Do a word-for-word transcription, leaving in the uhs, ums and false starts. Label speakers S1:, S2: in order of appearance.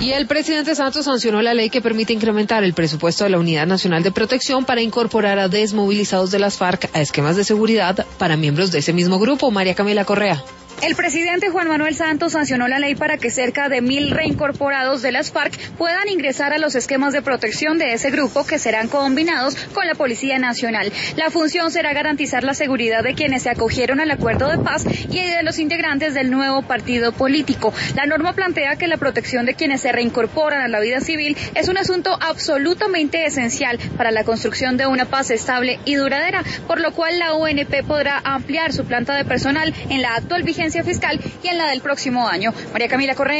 S1: Y el presidente Santos sancionó la ley que permite incrementar el presupuesto de la Unidad Nacional de Protección para incorporar a desmovilizados de las FARC a esquemas de seguridad para miembros de ese mismo grupo. María Camila Correa.
S2: El presidente Juan Manuel Santos sancionó la ley para que cerca de mil reincorporados de las FARC puedan ingresar a los esquemas de protección de ese grupo, que serán combinados con la Policía Nacional. La función será garantizar la seguridad de quienes se acogieron al acuerdo de paz y de los integrantes del nuevo partido político. La norma plantea que la protección de quienes se reincorporan a la vida civil es un asunto absolutamente esencial para la construcción de una paz estable y duradera, por lo cual la O N P podrá ampliar su planta de personal en la actual vigencia fiscal y en la del próximo año. María Camila Correa.